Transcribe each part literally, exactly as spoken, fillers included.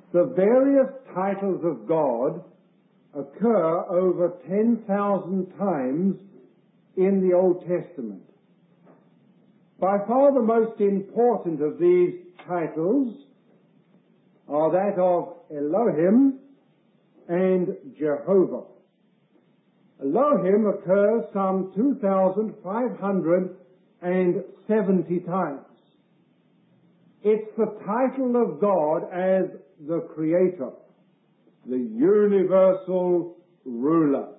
The various titles of God occur over ten thousand times in the Old Testament. By far the most important of these titles are that of Elohim and Jehovah. Elohim occurs some two thousand five hundred seventy times. It's the title of God as the Creator, the universal ruler.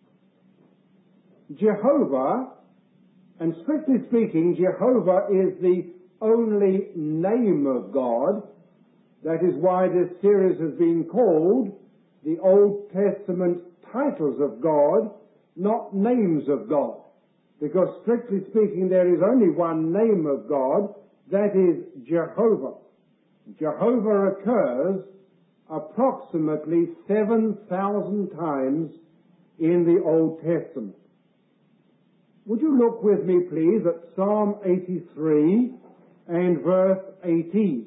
Jehovah, and strictly speaking, Jehovah is the only name of God. That is why this series has been called the Old Testament Titles of God, not Names of God. Because strictly speaking, there is only one name of God, that is Jehovah. Jehovah occurs approximately seven thousand times in the Old Testament. Would you look with me, please, at Psalm eighty-three and verse eighteen.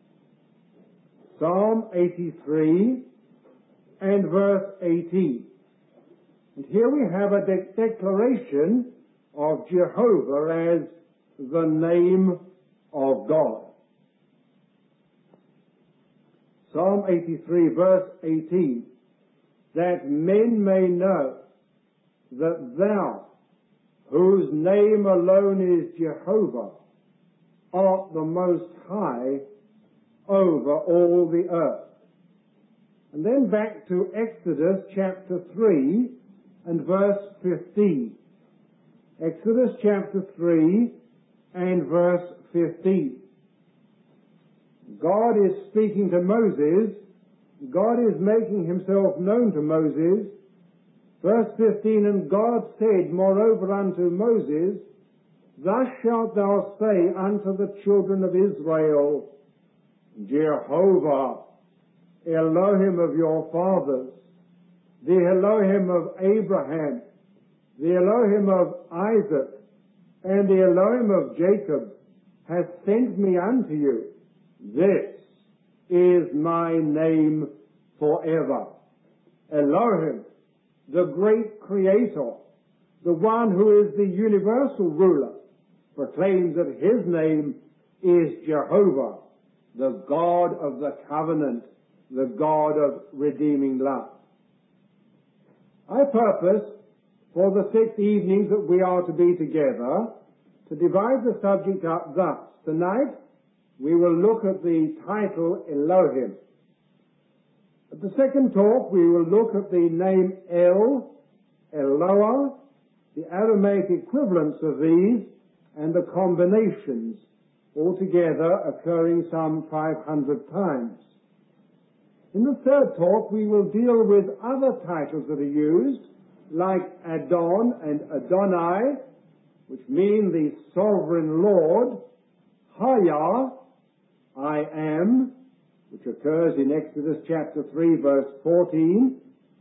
Psalm eighty-three and verse eighteen. And here we have a de- declaration of Jehovah as the name of God. Psalm eighty-three, verse eighteen, that men may know that thou, whose name alone is Jehovah, art the most high over all the earth. And then back to Exodus chapter three and verse fifteen. Exodus chapter three and verse fifteen. God is speaking to Moses. God is making himself known to Moses. Verse fifteen, and God said moreover unto Moses, thus shalt thou say unto the children of Israel, Jehovah, Elohim of your fathers, the Elohim of Abraham, the Elohim of Isaac, and the Elohim of Jacob, hath sent me unto you. This is my name forever. Elohim, the great Creator, the one who is the universal ruler, proclaims that his name is Jehovah, the God of the covenant, the God of redeeming love. I purpose for the six evenings that we are to be together to divide the subject up thus. Tonight we will look at the title Elohim. At the second talk we will look at the name El, Eloah, the Aramaic equivalents of these, and the combinations, altogether occurring some five hundred times. In the third talk we will deal with other titles that are used, like Adon and Adonai, which mean the sovereign Lord, Hayah, I am, which occurs in Exodus chapter three verse fourteen,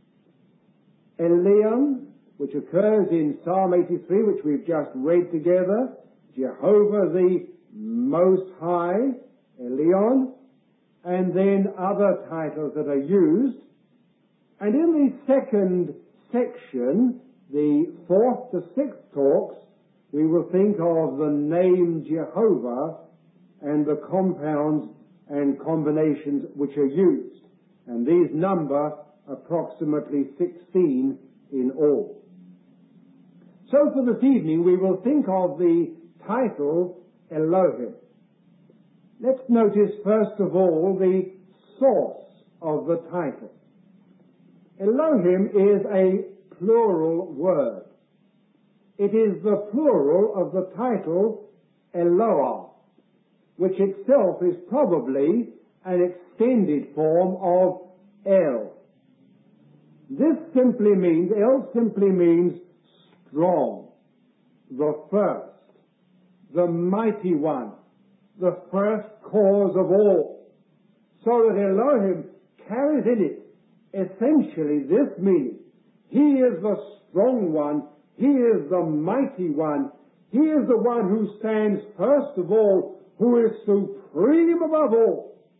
Eliam, which occurs in Psalm eighty-three, which we've just read together, Jehovah the Most High, Elion, and then other titles that are used. And in the second section, the fourth to sixth talks, we will think of the name Jehovah and the compounds and combinations which are used. And these number approximately sixteen in all. So for this evening we will think of the title Elohim. Let's notice first of all the source of the title. Elohim is a plural word. It is the plural of the title Eloah, which itself is probably an extended form of El. This simply means, El simply means strong, the first, the mighty one, the first cause of all. So that Elohim carries in it essentially this meaning. He is the strong one. He is the mighty one. He is the one who stands first of all, who is supreme above all.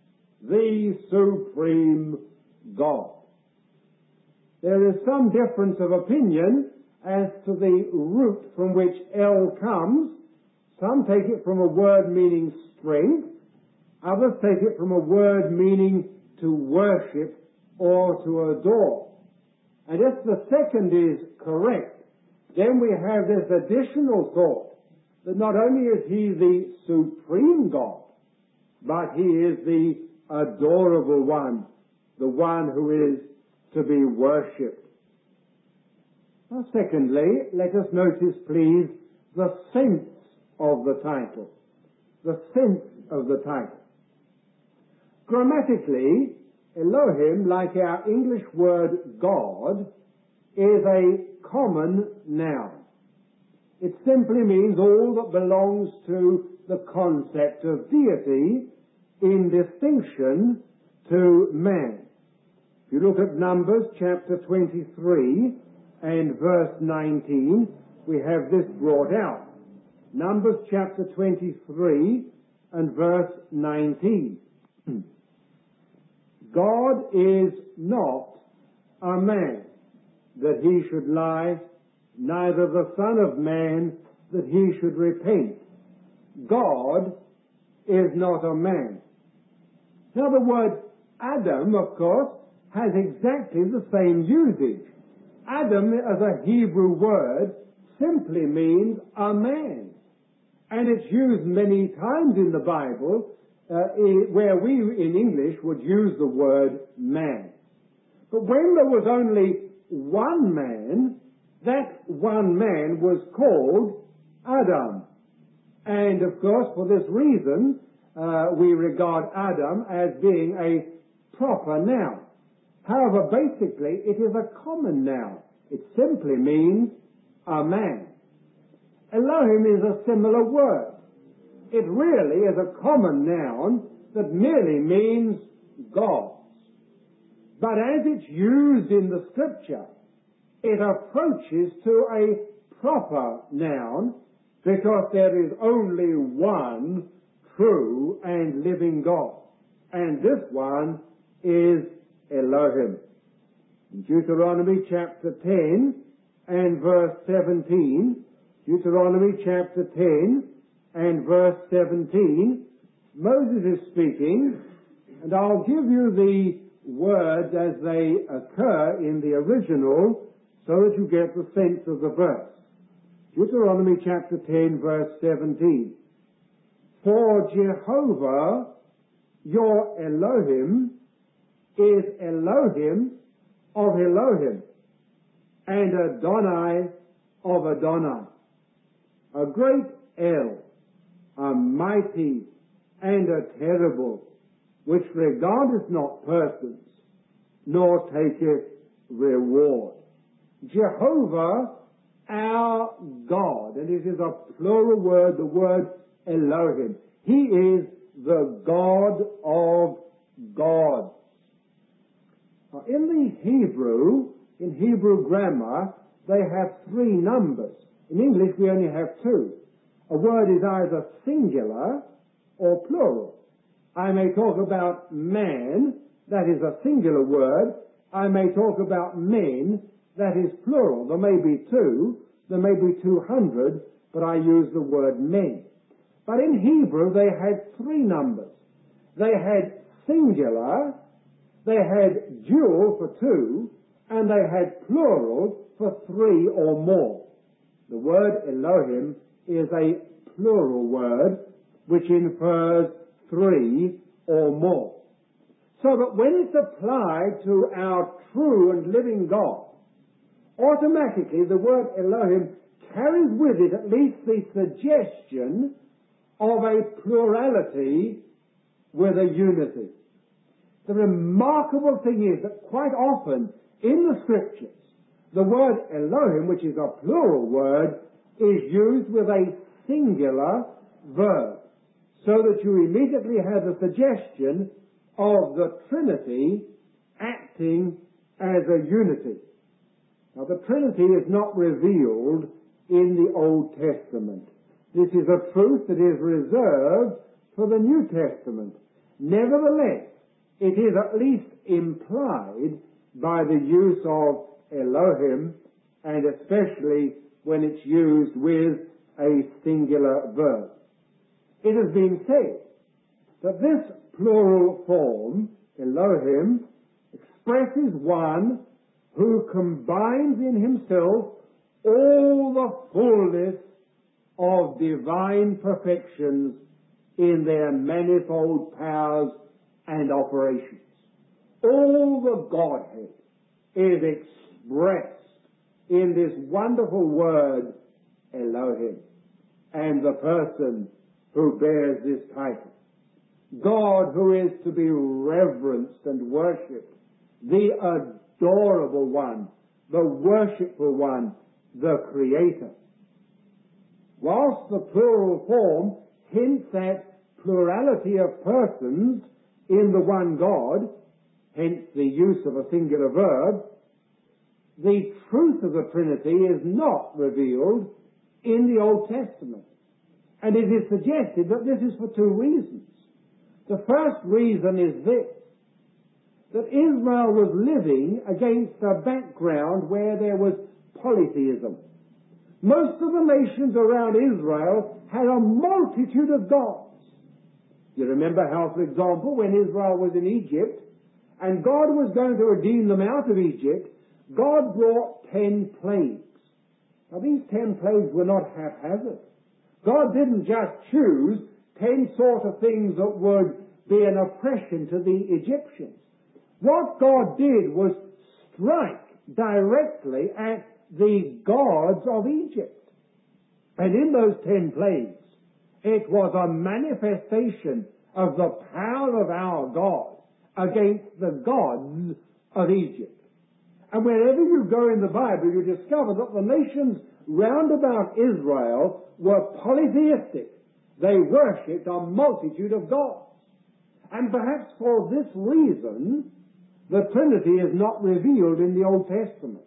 the supreme God. There is some difference of opinion as to the root from which El comes. Some take it from a word meaning strength. Others take it from a word meaning to worship or to adore. And if the second is correct, then we have this additional thought that not only is he the supreme God, but he is the adorable one, the one who is to be worshipped. Now, secondly, let us notice, please, the sense of the title. The sense of the title. Grammatically, Elohim, like our English word God, is a common noun. It simply means all that belongs to the concept of deity in distinction to man. If you look at Numbers chapter twenty-three and verse nineteen, we have this brought out. Numbers chapter twenty-three and verse nineteen. God is not a man that he should lie, neither the Son of Man that he should repent. God is not a man. Now the word Adam, of course, has exactly the same usage. Adam, as a Hebrew word, simply means a man. And it's used many times in the Bible uh, where we in English would use the word man. But when there was only one man, that one man was called Adam. And of course, for this reason, uh, we regard Adam as being a proper noun. However, basically, it is a common noun. It simply means a man. Elohim is a similar word. It really is a common noun that merely means gods. But as it's used in the Scripture, it approaches to a proper noun because there is only one true and living God. And this one is Elohim. In Deuteronomy chapter ten and verse seventeen, Deuteronomy chapter ten and verse seventeen, Moses is speaking, and I'll give you the words as they occur in the original so that you get the sense of the verse. Deuteronomy chapter ten, verse seventeen. For Jehovah, your Elohim, is Elohim of Elohim, and Adonai of Adonai. A great El, a mighty and a terrible, which regardeth not persons, nor taketh reward. Jehovah, our God, and it is a plural word, the word Elohim. He is the God of gods. Now, in the Hebrew, in Hebrew grammar, they have three numbers. In English, we only have two. A word is either singular or plural. I may talk about man, that is a singular word. I may talk about men, that is plural. There may be two, there may be two hundred, but I use the word men. But in Hebrew, they had three numbers. They had singular, they had dual for two, and they had plural for three or more. The word Elohim is a plural word which infers three or more. So that when it's applied to our true and living God, automatically the word Elohim carries with it at least the suggestion of a plurality with a unity. The remarkable thing is that quite often in the Scriptures, the word Elohim, which is a plural word, is used with a singular verb, so that you immediately have the suggestion of the Trinity acting as a unity. Now, the Trinity is not revealed in the Old Testament. This is a truth that is reserved for the New Testament. Nevertheless, it is at least implied by the use of Elohim, and especially when it's used with a singular verb. It has been said that this plural form, Elohim, expresses one who combines in himself all the fullness of divine perfections in their manifold powers and operations. All the Godhead is expressed in this wonderful word, Elohim, and the person who bears this title. God, who is to be reverenced and worshipped, the adorable one, the worshipful one, the Creator. Whilst the plural form hints at plurality of persons in the one God, hence the use of a singular verb, the truth of the Trinity is not revealed in the Old Testament. And it is suggested that this is for two reasons. The first reason is this, that Israel was living against a background where there was polytheism. Most of the nations around Israel had a multitude of gods. You remember how, for example, when Israel was in Egypt, and God was going to redeem them out of Egypt, God brought ten plagues. Now these ten plagues were not haphazard. God didn't just choose ten sort of things that would be an oppression to the Egyptians. What God did was strike directly at the gods of Egypt. And in those ten plagues, it was a manifestation of the power of our God against the gods of Egypt. And wherever you go in the Bible, you discover that the nations round about Israel were polytheistic. They worshipped a multitude of gods. And perhaps for this reason, the Trinity is not revealed in the Old Testament.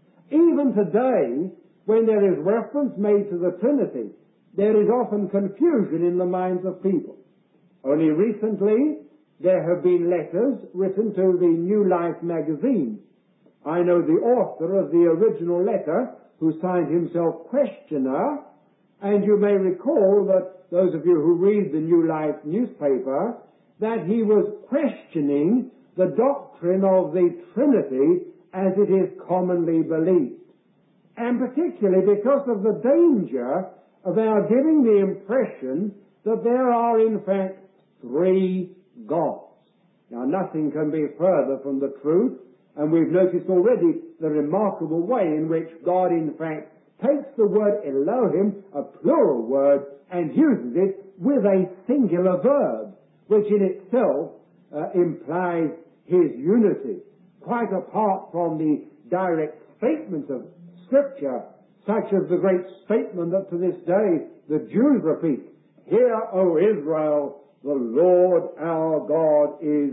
Even today, when there is reference made to the Trinity, there is often confusion in the minds of people. Only recently, there have been letters written to the New Life magazine. I know the author of the original letter, who signed himself Questioner, and you may recall that, those of you who read the New Life newspaper, that he was questioning the doctrine of the Trinity as it is commonly believed. And particularly because of the danger of our giving the impression that there are in fact three gods. Now nothing can be further from the truth, and we've noticed already the remarkable way in which God in fact takes the word Elohim, a plural word, and uses it with a singular verb, which in itself uh, implies his unity, quite apart from the direct statements of Scripture, such as the great statement that to this day the Jews repeat, "Hear, O Israel, the Lord our God is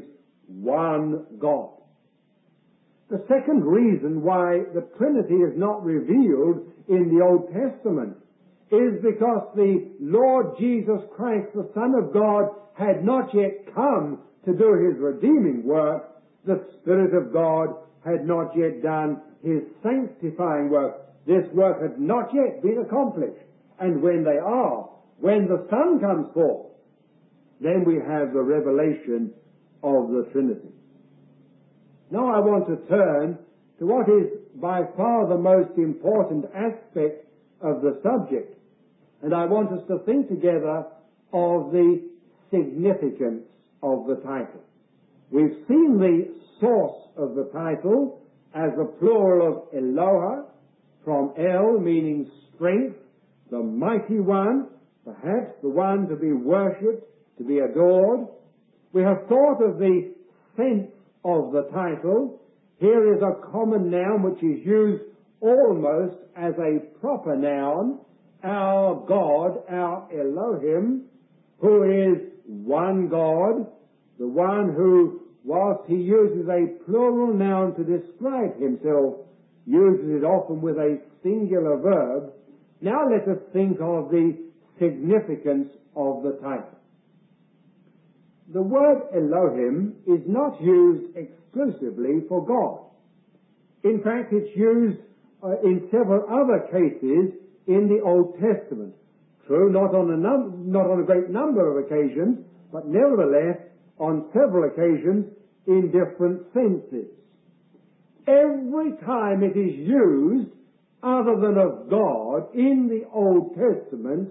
one God." The second reason why the Trinity is not revealed in the Old Testament is because the Lord Jesus Christ, the Son of God, had not yet come to do his redeeming work. The Spirit of God had not yet done his sanctifying work. This work had not yet been accomplished. And when they are, when the Son comes forth, then we have the revelation of the Trinity. Now I want to turn to what is by far the most important aspect of the subject, and I want us to think together of the significance of the title. We've seen the source of the title as the plural of Eloah, from El meaning strength, the mighty one, perhaps the one to be worshipped, to be adored. We have thought of the sense of the title. Here is a common noun which is used almost as a proper noun, our God, our Elohim, who is one God, the one who, whilst he uses a plural noun to describe himself, uses it often with a singular verb. Now let us think of the significance of the title. the word Elohim is not used exclusively for God. In fact, it's used uh, in several other cases in the Old Testament. True, not on a num- not on a great number of occasions, but nevertheless on several occasions in different senses. Every time it is used other than of God in the Old Testament,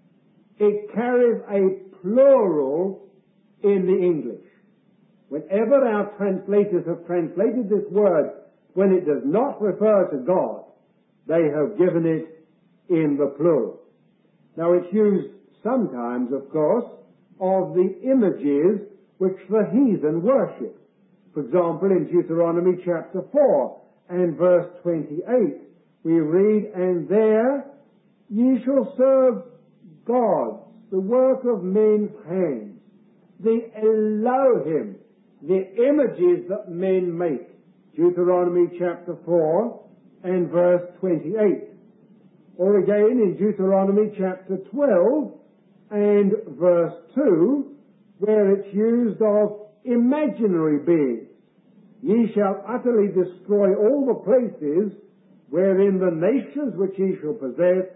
it carries a plural in the English. Whenever our translators have translated this word, when it does not refer to God, they have given it in the plural. Now it's used sometimes, of course, of the images which the heathen worship. For example, in Deuteronomy chapter four and verse twenty-eight, we read, "And there ye shall serve gods, the work of men's hands, the Elohim," the images that men make. Deuteronomy chapter four and verse twenty-eight. Or again in Deuteronomy chapter twelve and verse two, where it's used of imaginary beings. "Ye shall utterly destroy all the places wherein the nations which ye shall possess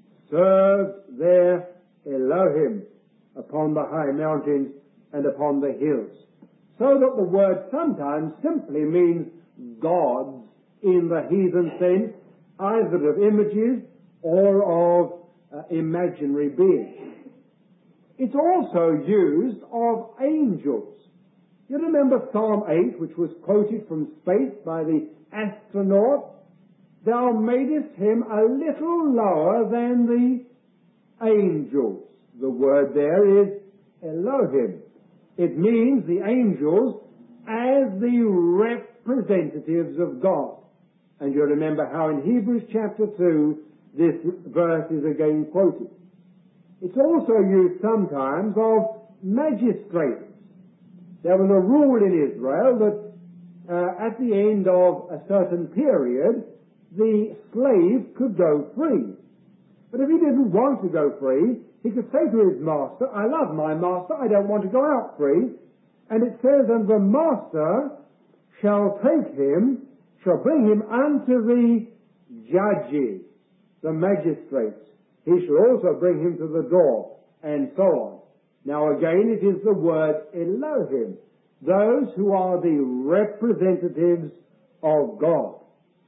served their Elohim upon the high mountains and upon the hills." So that the word sometimes simply means gods in the heathen sense, either of images or of uh, imaginary beings. It's also used of angels. You remember Psalm eight, which was quoted from space by the astronaut? "Thou madest him a little lower than the angels." The word there is Elohim. It means the angels as the representatives of God. And you remember how in Hebrews chapter two this verse is again quoted. It's also used sometimes of magistrates. There was a rule in Israel that uh, at the end of a certain period the slave could go free. But if he didn't want to go free, he could say to his master, "I love my master, I don't want to go out free." And it says, "And the master shall take him, shall bring him unto the judges," the magistrates. "He shall also bring him to the door," and so on. Now again, it is the word Elohim, those who are the representatives of God.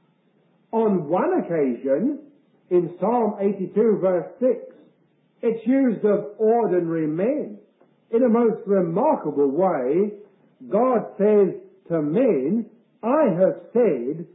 On one occasion, in Psalm eighty-two verse six, it's used of ordinary men. In a most remarkable way, God says to men, "I have said,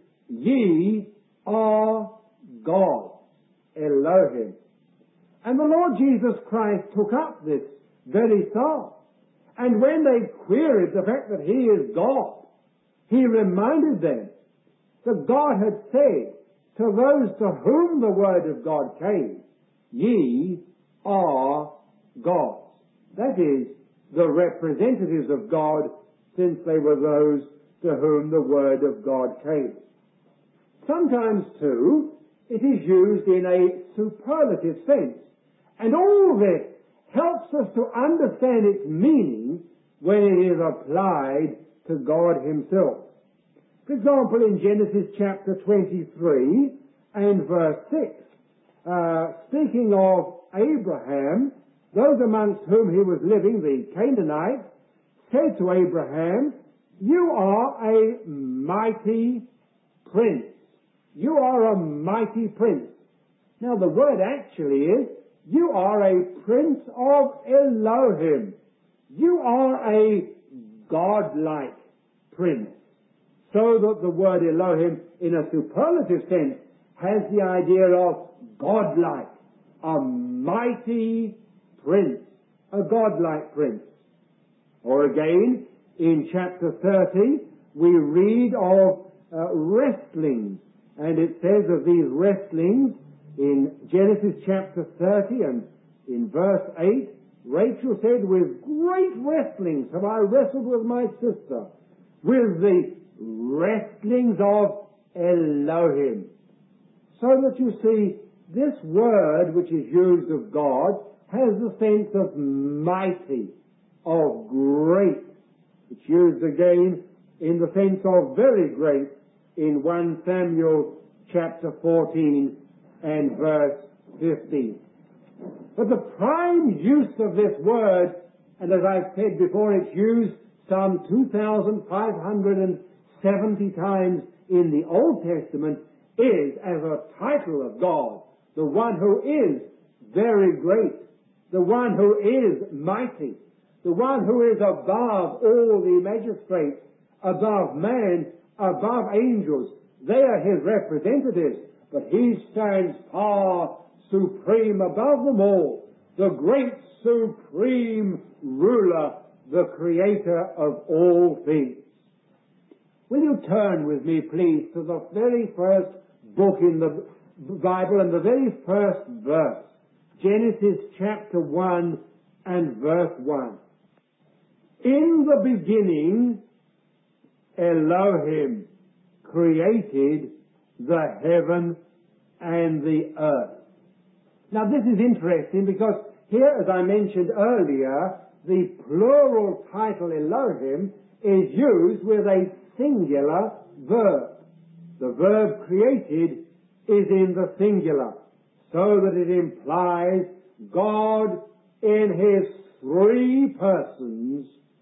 ye are gods," Elohim. And the Lord Jesus Christ took up this very psalm. And when they queried the fact that He is God, He reminded them that God had said to those to whom the Word of God came, "Ye are gods." That is, the representatives of God, since they were those to whom the Word of God came. Sometimes, too, it is used in a superlative sense. And all this helps us to understand its meaning when it is applied to God Himself. For example, in Genesis chapter twenty-three and verse six, uh, speaking of Abraham, those amongst whom he was living, the Canaanites, said to Abraham, "You are a mighty prince." You are a mighty prince. Now the word actually is, you are a prince of Elohim. You are a godlike prince. So that the word Elohim, in a superlative sense, has the idea of godlike, a mighty prince, a godlike prince. Or again, in chapter thirty, we read of uh, wrestlings. And it says of these wrestlings in Genesis chapter thirty and in verse eight, Rachel said, "With great wrestlings have I wrestled with my sister, with the wrestlings of Elohim." So that you see, this word which is used of God has the sense of mighty, of great. It's used again in the sense of very great in First Samuel chapter fourteen and verse fifteen. But the prime use of this word, and as I've said before, it's used some two thousand five hundred seventy times in the Old Testament, is as a title of God, the one who is very great, the one who is mighty, the one who is above all the magistrates, above man, above angels. They are his representatives, but he stands far supreme above them all, the great supreme ruler, the creator of all things. Will you turn with me, please, to the very first book in the Bible and the very first verse, Genesis chapter one and verse one. In the beginning, Elohim created the heaven and the earth. Now this is interesting because here, as I mentioned earlier, the plural title Elohim is used with a singular verb. The verb created is in the singular, so that it implies God in his three persons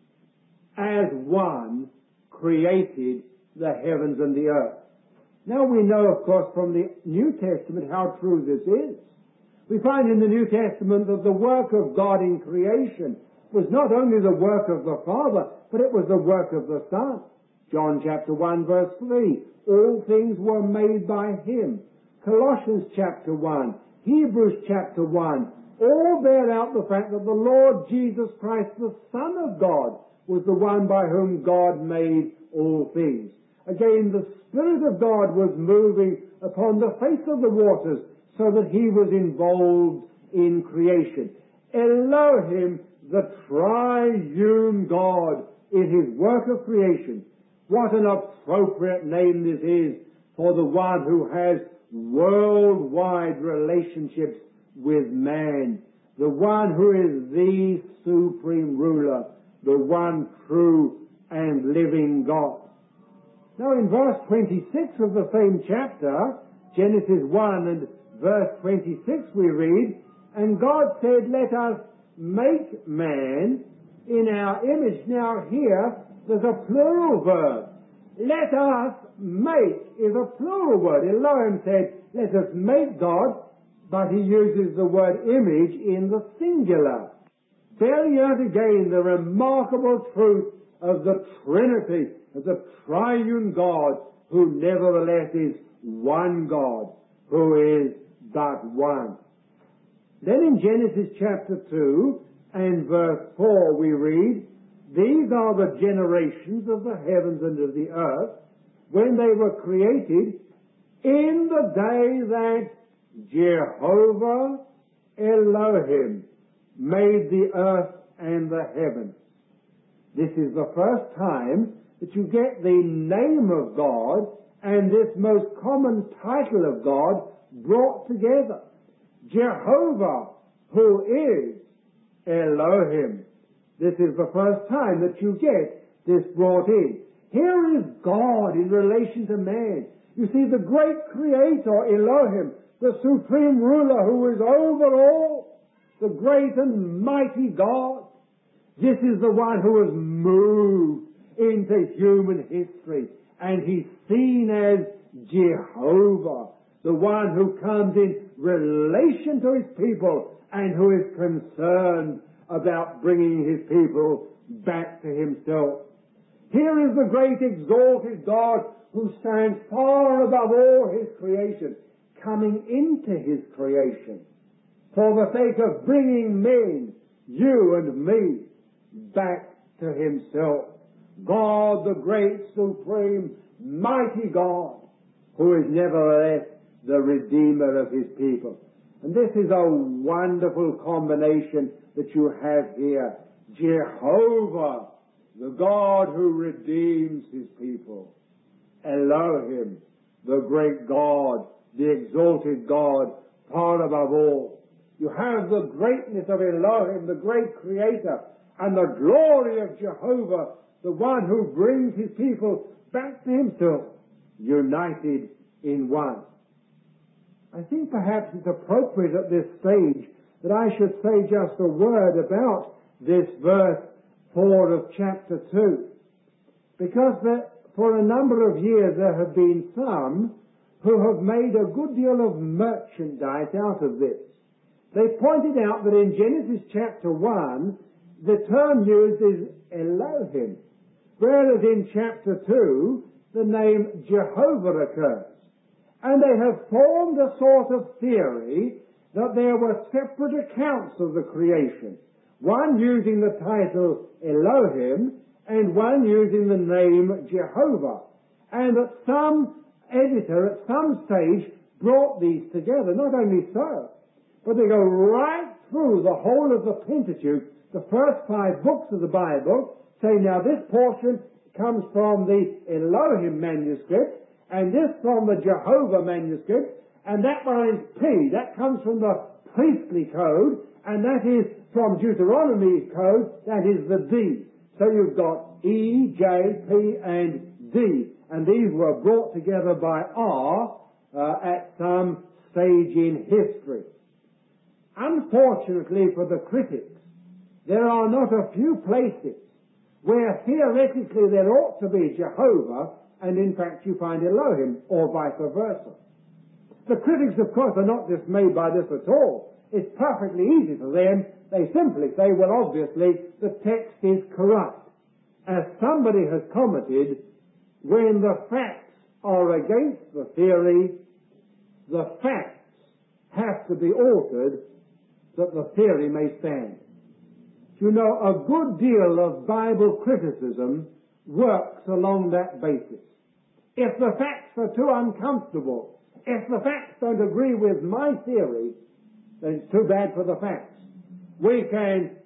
as one created the heavens and the earth. Now we know, of course, from the New Testament how true this is. We find in the New Testament that the work of God in creation was not only the work of the Father, but it was the work of the Son. John chapter one verse three, all things were made by him. Colossians chapter one, Hebrews chapter one, all bear out the fact that the Lord Jesus Christ, the Son of God, was the one by whom God made all things. Again, the Spirit of God was moving upon the face of the waters so that he was involved in creation. Elohim, the triune God, in his work of creation. What an appropriate name this is for the one who has worldwide relationships with man, the one who is the supreme ruler, the one true and living God. Now in verse twenty-six of the same chapter, Genesis one and verse twenty-six, we read, and God said, let us make man in our image. Now here, there's a plural verb. Let us make is a plural word. Elohim said, let us make God, but he uses the word image in the singular. Bearing out again the remarkable truth of the Trinity, of the triune God, who nevertheless is one God, who is but one. Then in Genesis chapter two and verse four we read, these are the generations of the heavens and of the earth when they were created in the day that Jehovah Elohim made the earth and the heavens. This is the first time that you get the name of God and this most common title of God brought together. Jehovah, who is Elohim. This is the first time that you get this brought in. Here is God in relation to man. You see, the great creator, Elohim, the supreme ruler who is over all, the great and mighty God. This is the one who has moved into human history, and he's seen as Jehovah, the one who comes in relation to his people and who is concerned about bringing his people back to himself. Here is the great exalted God who stands far above all his creation, coming into his creation for the sake of bringing men, you and me, back to himself. God, the great, supreme, mighty God, who is nevertheless the Redeemer of his people. And this is a wonderful combination that you have here. Jehovah, the God who redeems his people. Elohim, the great God, the exalted God, far above all. You have the greatness of Elohim, the great creator, and the glory of Jehovah, the one who brings his people back to himself, united in one. I think perhaps it's appropriate at this stage that I should say just a word about this verse four of chapter two, because there, for a number of years there have been some who have made a good deal of merchandise out of this. They pointed out that in Genesis chapter one, the term used is Elohim, whereas in chapter two, the name Jehovah occurs. And they have formed a sort of theory that there were separate accounts of the creation, one using the title Elohim and one using the name Jehovah, and that some editor at some stage brought these together. Not only so, but they go right through the whole of the Pentateuch, the first five books of the Bible, saying now this portion comes from the Elohim manuscript, and this from the Jehovah manuscript, and that one is P, that comes from the priestly code, and that is from Deuteronomy code, that is the D. So you've got E, J, P, and D, and these were brought together by R uh, at some stage in history. Unfortunately for the critics, there are not a few places where theoretically there ought to be Jehovah, and in fact you find Elohim, or vice versa. The critics, of course, are not dismayed by this at all. It's perfectly easy for them. They simply say, well, obviously, the text is corrupt. As somebody has commented, when the facts are against the theory, the facts have to be altered that the theory may stand. You know, a good deal of Bible criticism works along that basis. If the facts are too uncomfortable, if the facts don't agree with my theory, then it's too bad for the facts. We can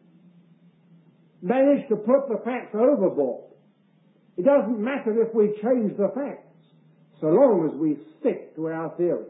manage to put the facts overboard. It doesn't matter if we change the facts, so long as we stick to our theory.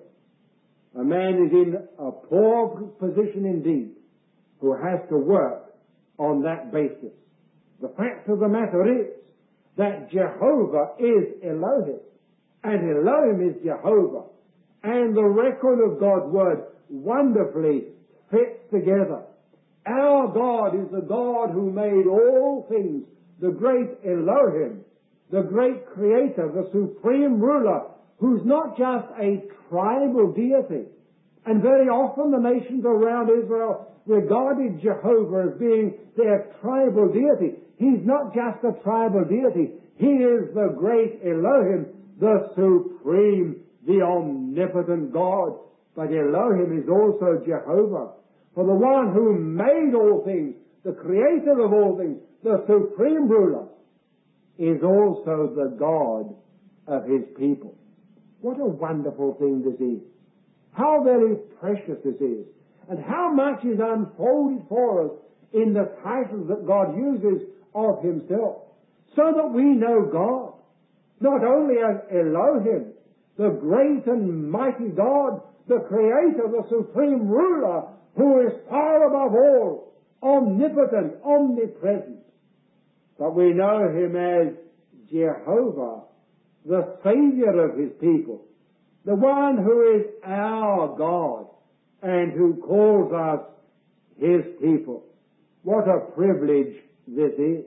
A man is in a poor position indeed who has to work on that basis. The fact of the matter is that Jehovah is Elohim, and Elohim is Jehovah, and the record of God's Word wonderfully fits together. Our God is the God who made all things, the great Elohim, the great Creator, the supreme ruler, who's not just a tribal deity. And very often the nations around Israel regarded Jehovah as being their tribal deity. He's not just a tribal deity. He is the great Elohim, the supreme, the omnipotent God. But Elohim is also Jehovah. For the one who made all things, the creator of all things, the supreme ruler, is also the God of his people. What a wonderful thing this is. How very precious this is. And how much is unfolded for us in the titles that God uses of himself. So that we know God, not only as Elohim, the great and mighty God, the Creator, the supreme ruler, who is far above all, omnipotent, omnipresent, but we know him as Jehovah, the Savior of his people, the one who is our God and who calls us his people. What a privilege this is.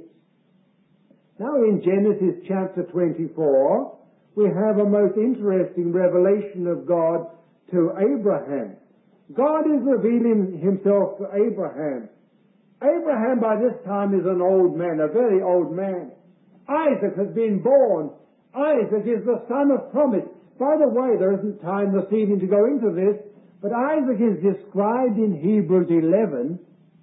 Now in Genesis chapter twenty-four, we have a most interesting revelation of God to Abraham. God is revealing himself to Abraham. Abraham by this time is an old man, a very old man. Isaac has been born. Isaac is the son of promise. By the way, there isn't time this evening to go into this, but Isaac is described in Hebrews eleven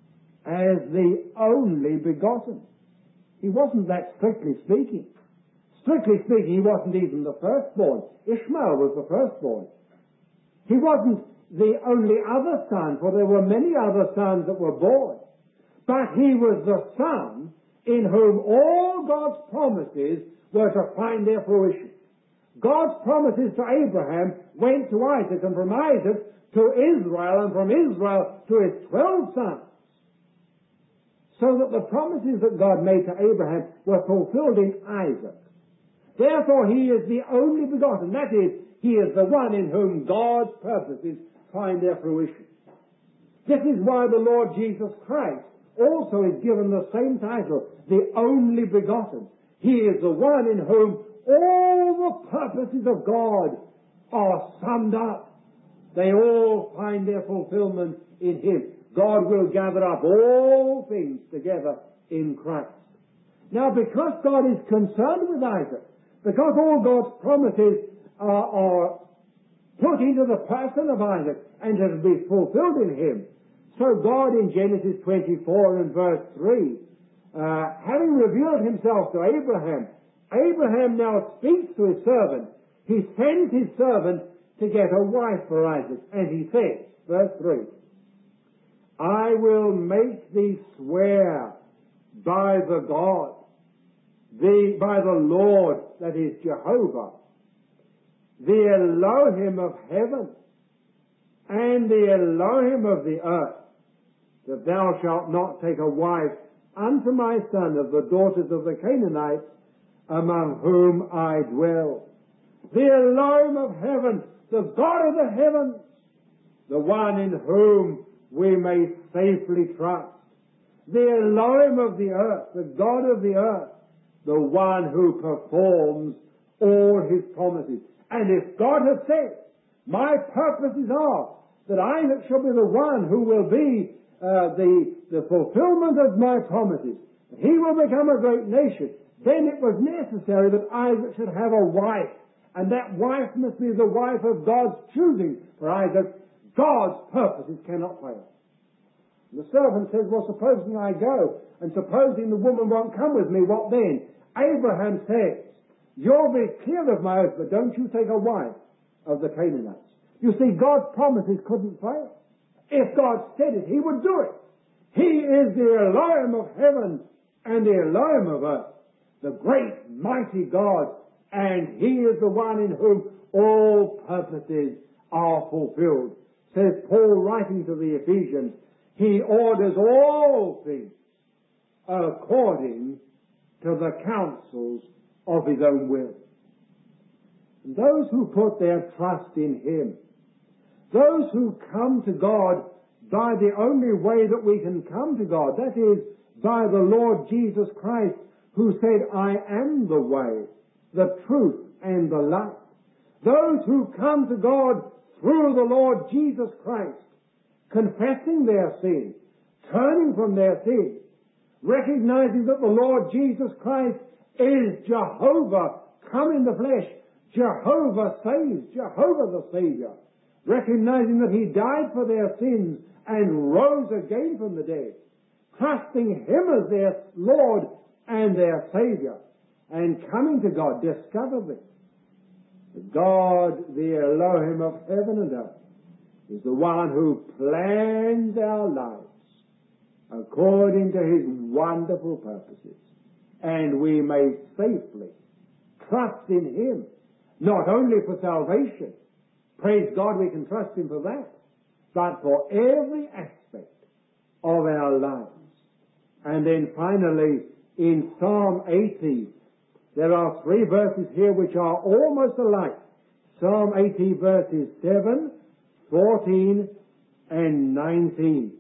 as the only begotten. He wasn't that strictly speaking. Strictly speaking, he wasn't even the firstborn. Ishmael was the firstborn. He wasn't the only other son, for there were many other sons that were born. But he was the son in whom all God's promises were to find their fruition. God's promises to Abraham went to Isaac, and from Isaac to Israel, and from Israel to his twelve sons. so that the promises that God made to Abraham were fulfilled in Isaac. Therefore he is the only begotten. That is, he is the one in whom God's purposes find their fruition. This is why the Lord Jesus Christ also is given the same title, the only begotten. He is the one in whom all the purposes of God are summed up. They all find their fulfillment in him. God will gather up all things together in Christ. Now, because God is concerned with Isaac, because all God's promises are, are put into the person of Isaac and to be fulfilled in him, so God in Genesis twenty-four and verse three, uh, having revealed himself to Abraham, Abraham now speaks to his servant. He sends his servant to get a wife for Isaac, and he says, verse three, I will make thee swear by the God, the, by the Lord, that is Jehovah, the Elohim of heaven, and the Elohim of the earth, that thou shalt not take a wife unto my son of the daughters of the Canaanites, among whom I dwell. The Elohim of heaven, the God of the heavens, the one in whom we may safely trust. The Elohim of the earth, the God of the earth, the one who performs all his promises. And if God has said, my purposes are that Isaac shall be the one who will be uh, the, the fulfillment of my promises, he will become a great nation, then it was necessary that Isaac should have a wife, and that wife must be the wife of God's choosing for Isaac. God's purposes cannot fail. And the servant says, well, supposing I go, and supposing the woman won't come with me, what then? Abraham says, you'll be clear of my oath, but don't you take a wife of the Canaanites. You see, God's promises couldn't fail. If God said it, he would do it. He is the Elohim of heaven and the Elohim of earth, the great, mighty God, and he is the one in whom all purposes are fulfilled. Says Paul, writing to the Ephesians, he orders all things according to the counsels of his own will. And those who put their trust in him, those who come to God by the only way that we can come to God, that is, by the Lord Jesus Christ, who said, I am the way, the truth, and the life. Those who come to God through the Lord Jesus Christ, confessing their sin, turning from their sin, recognizing that the Lord Jesus Christ is Jehovah come in the flesh, Jehovah saves, Jehovah the Savior, recognizing that he died for their sins and rose again from the dead, trusting him as their Lord and their Savior, and coming to God, discover this. God, the Elohim of heaven and earth, is the one who plans our lives according to his wonderful purposes, and we may safely trust in him, not only for salvation, praise God we can trust him for that, but for every aspect of our lives. And then finally, in Psalm eighty, there are three verses here which are almost alike. Psalm eighty verses seven, fourteen, and nineteen.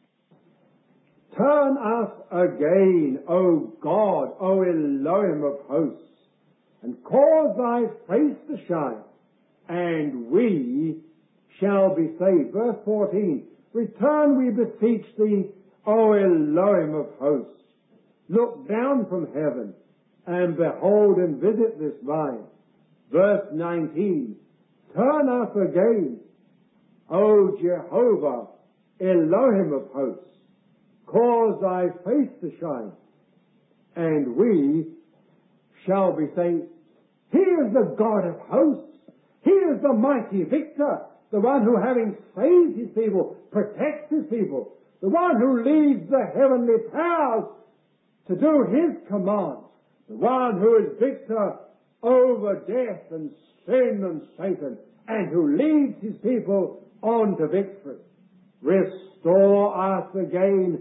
Turn us again, O God, O Elohim of hosts, and cause thy face to shine, and we shall be saved. Verse fourteen, return, we beseech thee, O Elohim of hosts. Look down from heaven, and behold and visit this vine. Verse nineteen, turn us again, O Jehovah, Elohim of hosts. Cause thy face to shine, and we shall be saved. He is the God of hosts. He is the mighty victor, the one who, having saved his people, protects his people, the one who leads the heavenly powers to do his commands, the one who is victor over death and sin and Satan, and who leads his people on to victory. Restore us again,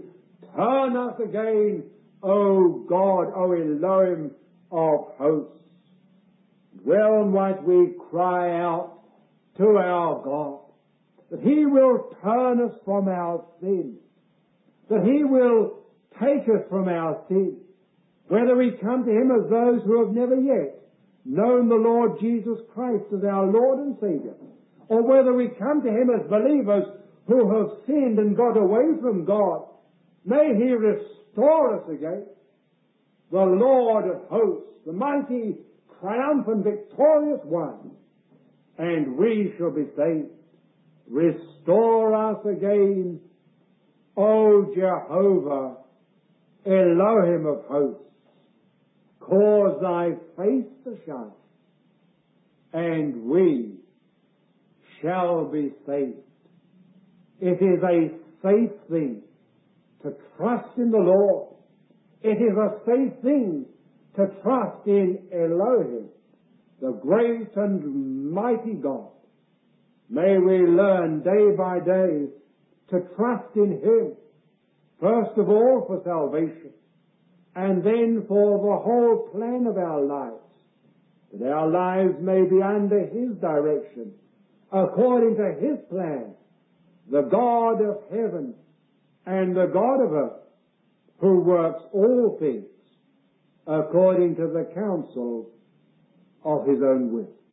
turn us again, O God, O Elohim of hosts. Well might we cry out to our God that He will turn us from our sin, that He will take us from our sin, whether we come to Him as those who have never yet known the Lord Jesus Christ as our Lord and Saviour, or whether we come to Him as believers who have sinned and got away from God. May He restore us again. The Lord of hosts, the mighty, triumphant, victorious one, and we shall be saved. Restore us again, O Jehovah, Elohim of hosts. Cause thy face to shine, and we shall be saved. It is a safe thing to trust in the Lord. It is a safe thing to trust in Elohim, the great and mighty God. May we learn day by day to trust in Him, first of all for salvation, and then for the whole plan of our lives, that our lives may be under His direction, according to His plan, the God of heaven and the God of earth, who works all things according to the counsel of His own will.